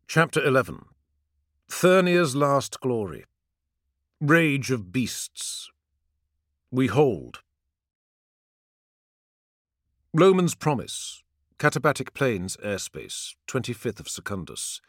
Chapter 11. Thurnia's Last Glory. Rage of Beasts. We Hold. Loman's Promise. Katabatic Plains airspace, 25th of Secundus.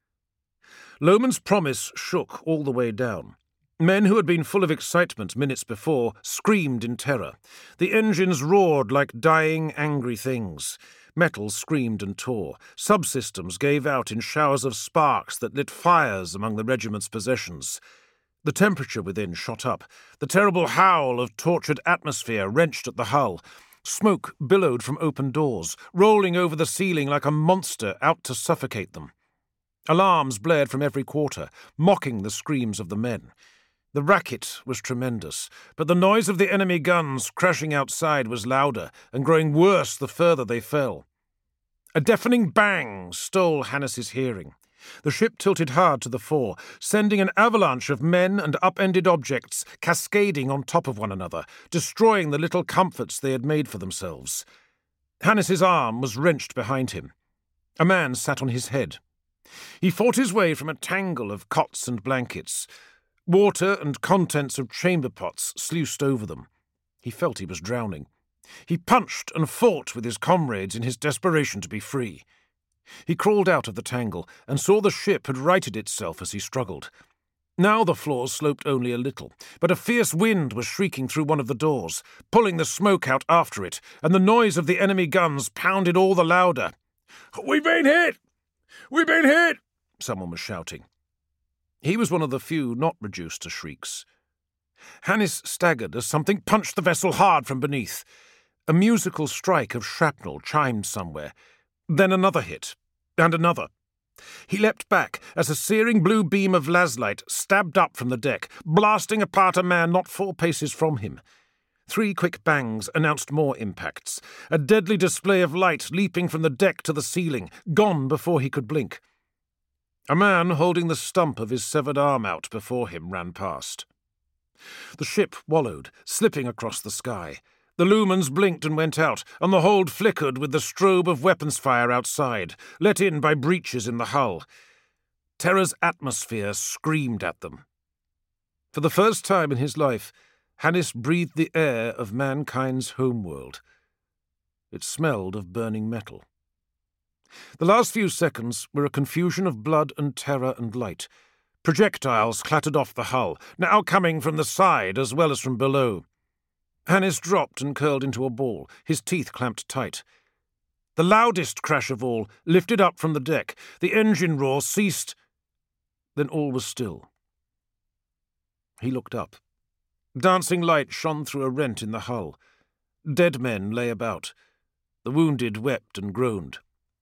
Loman's Promise shook all the way down. Men who had been full of excitement minutes before screamed in terror. The engines roared like dying, angry things. Metal screamed and tore. Subsystems gave out in showers of sparks that lit fires among the regiment's possessions. The temperature within shot up. The terrible howl of tortured atmosphere wrenched at the hull. Smoke billowed from open doors, rolling over the ceiling like a monster out to suffocate them. Alarms blared from every quarter, mocking the screams of the men. The racket was tremendous, but the noise of the enemy guns crashing outside was louder and growing worse the further they fell. A deafening bang stole Hannis's hearing. The ship tilted hard to the fore, sending an avalanche of men and upended objects cascading on top of one another, destroying the little comforts they had made for themselves. Hannis's arm was wrenched behind him. A man sat on his head. He fought his way from a tangle of cots and blankets. Water and contents of chamber pots sluiced over them. He felt he was drowning. He punched and fought with his comrades in his desperation to be free. He crawled out of the tangle and saw the ship had righted itself as he struggled. Now the floor sloped only a little, but a fierce wind was shrieking through one of the doors, pulling the smoke out after it, and the noise of the enemy guns pounded all the louder. "We've been hit! We've been hit!" someone was shouting. He was one of the few not reduced to shrieks. Hannis staggered as something punched the vessel hard from beneath. A musical strike of shrapnel chimed somewhere. Then another hit, and another. He leapt back as a searing blue beam of laslight stabbed up from the deck, blasting apart a man not 4 paces from him. 3 quick bangs announced more impacts, a deadly display of light leaping from the deck to the ceiling, gone before he could blink. A man holding the stump of his severed arm out before him ran past. The ship wallowed, slipping across the sky. The lumens blinked and went out, and the hold flickered with the strobe of weapons fire outside, let in by breaches in the hull. Terror's atmosphere screamed at them. For the first time in his life, Hannis breathed the air of mankind's homeworld. It smelled of burning metal. The last few seconds were a confusion of blood and terror and light. Projectiles clattered off the hull, now coming from the side as well as from below. Hannis dropped and curled into a ball, his teeth clamped tight. The loudest crash of all lifted up from the deck. The engine roar ceased. Then all was still. He looked up. Dancing light shone through a rent in the hull. Dead men lay about. The wounded wept and groaned.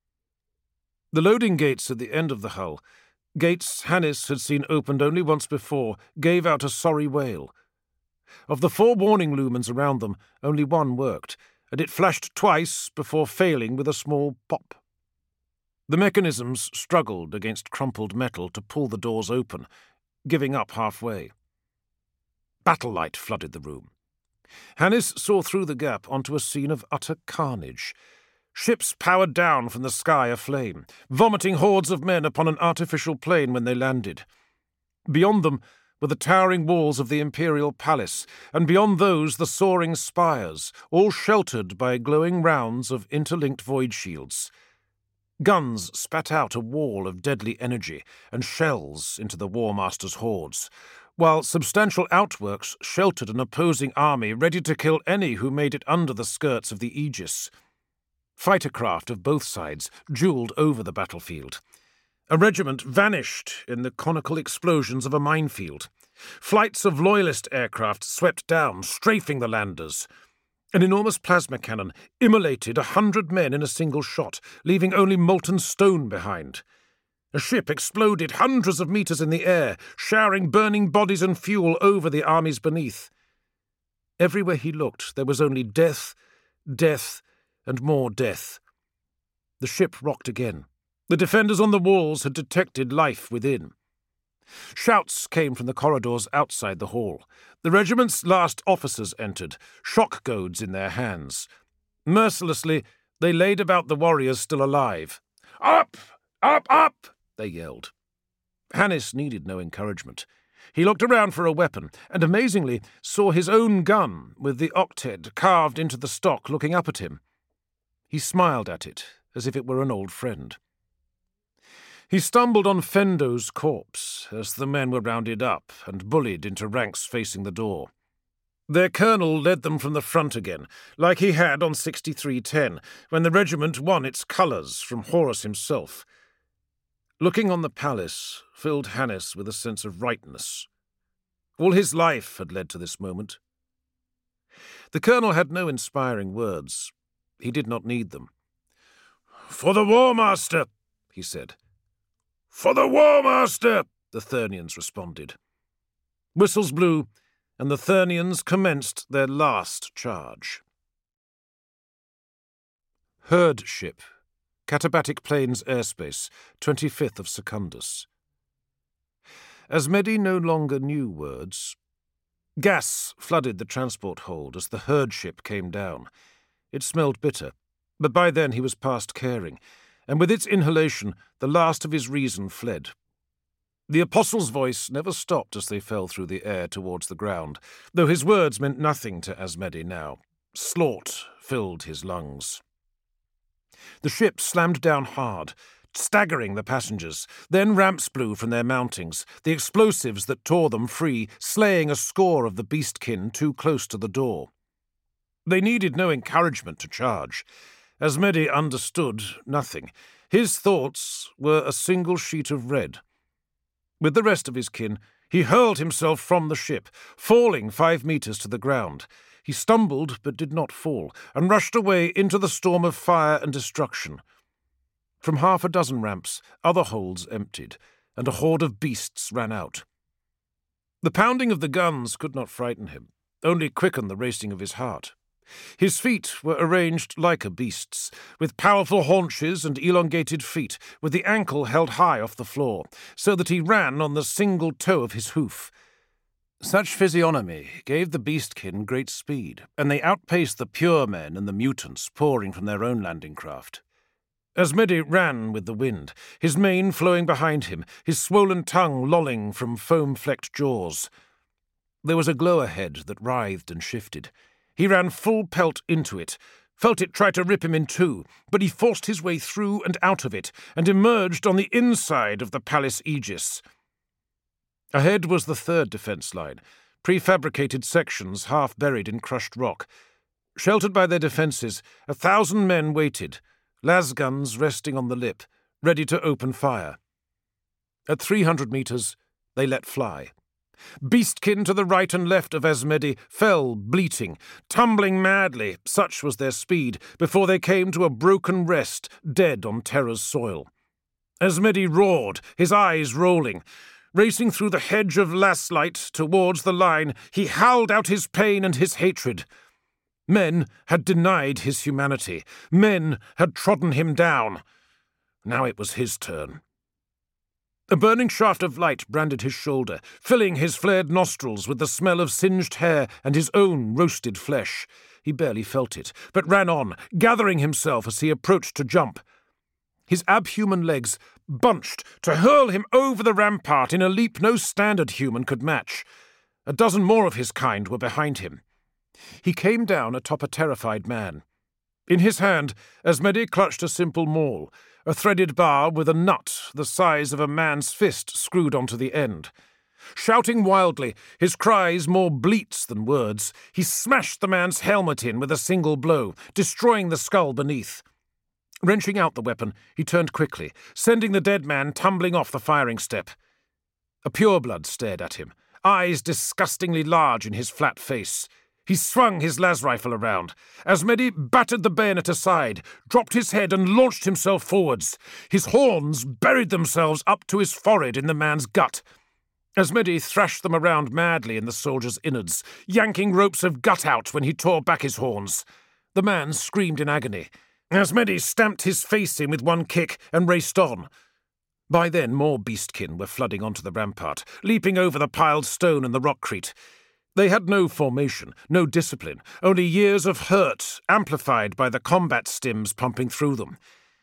The loading gates at the end of the hull, gates Hannis had seen opened only once before, gave out a sorry wail. Of the 4 warning lumens around them, only one worked, and it flashed twice before failing with a small pop. The mechanisms struggled against crumpled metal to pull the doors open, giving up halfway. Battle light flooded the room. Hannis saw through the gap onto a scene of utter carnage. Ships powered down from the sky aflame, vomiting hordes of men upon an artificial plain when they landed. Beyond them were the towering walls of the Imperial Palace, and beyond those the soaring spires, all sheltered by glowing rounds of interlinked void shields. Guns spat out a wall of deadly energy and shells into the War Master's hordes, while substantial outworks sheltered an opposing army ready to kill any who made it under the skirts of the Aegis. Fighter craft of both sides jeweled over the battlefield. A regiment vanished in the conical explosions of a minefield. Flights of loyalist aircraft swept down, strafing the landers. An enormous plasma cannon immolated 100 men in a single shot, leaving only molten stone behind. A ship exploded hundreds of meters in the air, showering burning bodies and fuel over the armies beneath. Everywhere he looked, there was only death, death, and more death. The ship rocked again. The defenders on the walls had detected life within. Shouts came from the corridors outside the hall. The regiment's last officers entered, shock goads in their hands. Mercilessly, they laid about the warriors still alive. "Up! Up! Up!" they yelled. Hannis needed no encouragement. He looked around for a weapon, and amazingly saw his own gun with the octet carved into the stock looking up at him. He smiled at it, as if it were an old friend. He stumbled on Fendo's corpse as the men were rounded up and bullied into ranks facing the door. Their colonel led them from the front again, like he had on 6310, when the regiment won its colours from Horus himself. Looking on the palace filled Hannis with a sense of rightness. All his life had led to this moment. The colonel had no inspiring words. He did not need them. "For the War Master," he said. "For the War Master," the Thernians responded. Whistles blew, and the Thernians commenced their last charge. Herd Ship, Katabatic Plains Airspace, 25th of Secundus. Asmedi no longer knew words. Gas flooded the transport hold as the herd ship came down. It smelled bitter, but by then he was past caring, and with its inhalation the last of his reason fled. The apostle's voice never stopped as they fell through the air towards the ground, though his words meant nothing to Asmedi now. Slaught filled his lungs. The ship slammed down hard, staggering the passengers. Then ramps blew from their mountings, the explosives that tore them free, slaying a score of the beastkin too close to the door. They needed no encouragement to charge. Asmedi understood nothing. His thoughts were a single sheet of red. With the rest of his kin, he hurled himself from the ship, falling 5 meters to the ground. He stumbled but did not fall, and rushed away into the storm of fire and destruction. From 6 ramps, other holds emptied, and a horde of beasts ran out. The pounding of the guns could not frighten him, only quicken the racing of his heart. His feet were arranged like a beast's, with powerful haunches and elongated feet, with the ankle held high off the floor, so that he ran on the single toe of his hoof. Such physiognomy gave the beastkin great speed, and they outpaced the pure men and the mutants pouring from their own landing craft. Asmedi ran with the wind, his mane flowing behind him, his swollen tongue lolling from foam-flecked jaws. There was a glow ahead that writhed and shifted. He ran full pelt into it, felt it try to rip him in two, but he forced his way through and out of it, and emerged on the inside of the palace aegis. Ahead was the third defence line, prefabricated sections half buried in crushed rock. Sheltered by their defences, 1,000 men waited, lasguns resting on the lip, ready to open fire. At 300 meters, they let fly. Beastkin to the right and left of Asmedi fell, bleating, tumbling madly, such was their speed, before they came to a broken rest, dead on Terra's soil. Asmedi roared, his eyes rolling. Racing through the hedge of laslight towards the line, he howled out his pain and his hatred. Men had denied his humanity. Men had trodden him down. Now it was his turn. A burning shaft of light branded his shoulder, filling his flared nostrils with the smell of singed hair and his own roasted flesh. He barely felt it, but ran on, gathering himself as he approached to jump. His abhuman legs bunched to hurl him over the rampart in a leap no standard human could match. 12 more of his kind were behind him. He came down atop a terrified man. In his hand, Asmedi clutched a simple maul, a threaded bar with a nut the size of a man's fist screwed onto the end. Shouting wildly, his cries more bleats than words, he smashed the man's helmet in with a single blow, destroying the skull beneath. Wrenching out the weapon, he turned quickly, sending the dead man tumbling off the firing step. A pureblood stared at him, eyes disgustingly large in his flat face. He swung his las rifle around. Asmedi battered the bayonet aside, dropped his head and launched himself forwards. His horns buried themselves up to his forehead in the man's gut. Asmedi thrashed them around madly in the soldier's innards, yanking ropes of gut out when he tore back his horns. The man screamed in agony. Asmedi stamped his face in with one kick and raced on. By then more beastkin were flooding onto the rampart, leaping over the piled stone and the rockcrete. They had no formation, no discipline, only years of hurt amplified by the combat stims pumping through them.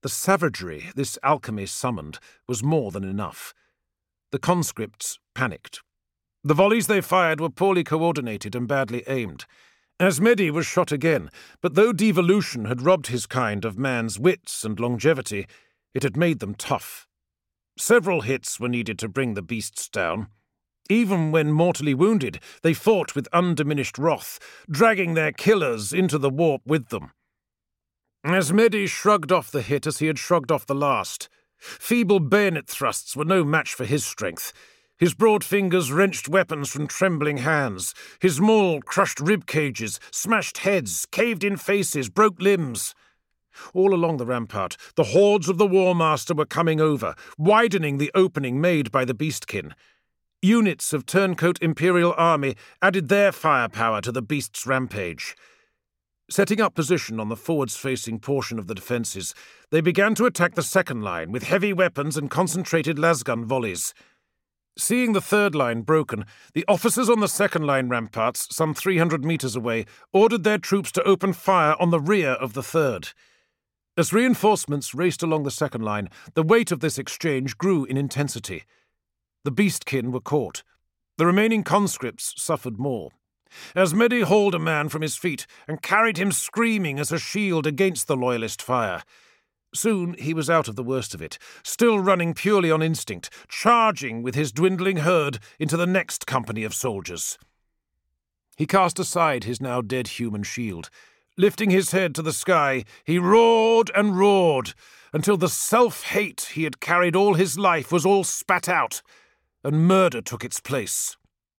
The savagery this alchemy summoned was more than enough. The conscripts panicked. The volleys they fired were poorly coordinated and badly aimed. Asmedi was shot again, but though devolution had robbed his kind of man's wits and longevity, it had made them tough. Several hits were needed to bring the beasts down. Even when mortally wounded, they fought with undiminished wrath, dragging their killers into the warp with them. Asmedi shrugged off the hit as he had shrugged off the last. Feeble bayonet thrusts were no match for his strength. His broad fingers wrenched weapons from trembling hands. His maul crushed rib cages, smashed heads, caved-in faces, broke limbs. All along the rampart, the hordes of the War Master were coming over, widening the opening made by the Beastkin. Units of turncoat Imperial army added their firepower to the beast's rampage. Setting up position on the forwards-facing portion of the defences, they began to attack the second line with heavy weapons and concentrated lasgun volleys. Seeing the third line broken, the officers on the second line ramparts, some 300 metres away, ordered their troops to open fire on the rear of the third. As reinforcements raced along the second line, the weight of this exchange grew in intensity. The Beastkin were caught. The remaining conscripts suffered more. Asmedi hauled a man from his feet and carried him screaming as a shield against the Loyalist fire. Soon he was out of the worst of it, still running purely on instinct, charging with his dwindling herd into the next company of soldiers. He cast aside his now dead human shield. Lifting his head to the sky, he roared and roared, until the self-hate he had carried all his life was all spat out, and murder took its place.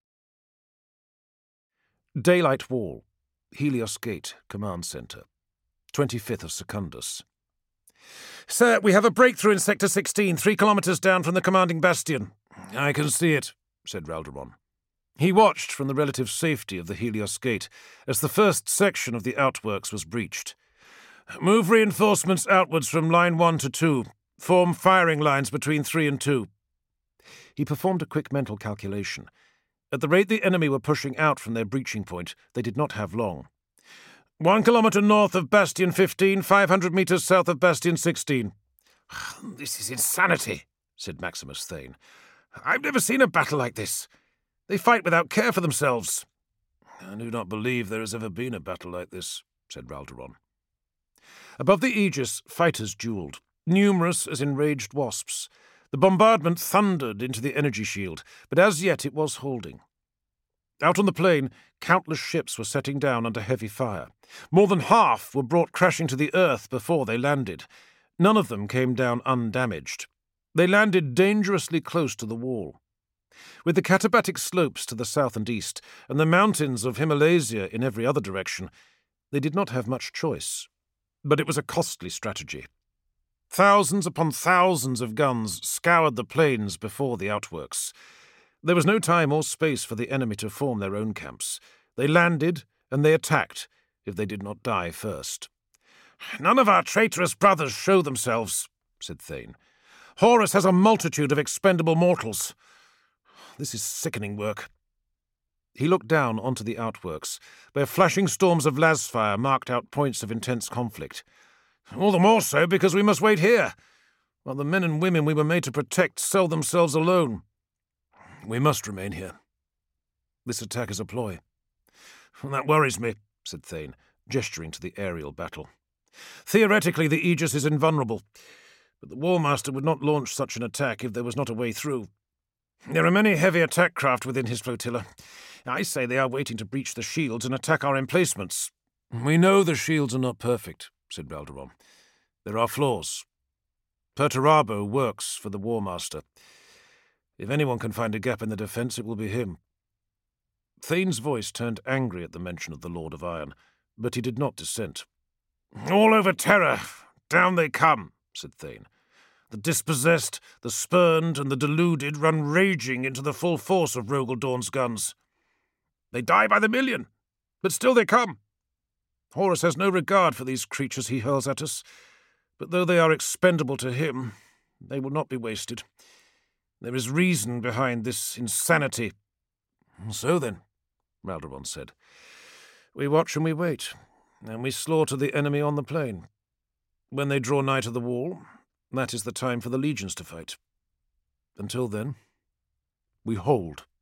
Daylight Wall, Helios Gate, Command Centre, 25th of Secundus. "Sir, we have a breakthrough in Sector 16, 3 kilometres down from the commanding bastion." "I can see it," said Ralderon. He watched from the relative safety of the Helios Gate as the first section of the outworks was breached. "Move reinforcements outwards from line 1 to 2. Form firing lines between 3 and 2. He performed a quick mental calculation. At the rate the enemy were pushing out from their breaching point, they did not have long. 1 kilometre north of Bastion 15, 500 metres south of Bastion 16. "This is insanity," said Maximus Thane. "I've never seen a battle like this. They fight without care for themselves." "I do not believe there has ever been a battle like this," said Ralderon. Above the Aegis, fighters duelled, numerous as enraged wasps. The bombardment thundered into the energy shield, but as yet it was holding. Out on the plain, countless ships were setting down under heavy fire. More than half were brought crashing to the earth before they landed. None of them came down undamaged. They landed dangerously close to the wall. With the katabatic slopes to the south and east, and the mountains of Himalasia in every other direction, they did not have much choice. But it was a costly strategy. Thousands upon thousands of guns scoured the plains before the outworks. There was no time or space for the enemy to form their own camps. They landed, and they attacked, if they did not die first. "None of our traitorous brothers show themselves," said Thane. "Horus has a multitude of expendable mortals. This is sickening work." He looked down onto the outworks, where flashing storms of lasfire marked out points of intense conflict. "All the more so because we must wait here, while the men and women we were made to protect sell themselves alone. We must remain here. This attack is a ploy." "That worries me," said Thane, gesturing to the aerial battle. "Theoretically, the Aegis is invulnerable, but the War Master would not launch such an attack if there was not a way through. There are many heavy attack craft within his flotilla. I say they are waiting to breach the shields and attack our emplacements." "We know the shields are not perfect," said Ralderon. "There are flaws. Perturabo works for the War Master. If anyone can find a gap in the defence, it will be him." Thane's voice turned angry at the mention of the Lord of Iron, but he did not dissent. "All over Terra, down they come," said Thane. "The dispossessed, the spurned, and the deluded run raging into the full force of Rogel Dawn's guns. They die by the million, but still they come. Horus has no regard for these creatures he hurls at us, but though they are expendable to him, they will not be wasted. There is reason behind this insanity." "So then," Ralderon said, "we watch and we wait, and we slaughter the enemy on the plain. When they draw nigh to the wall, that is the time for the legions to fight. Until then, we hold.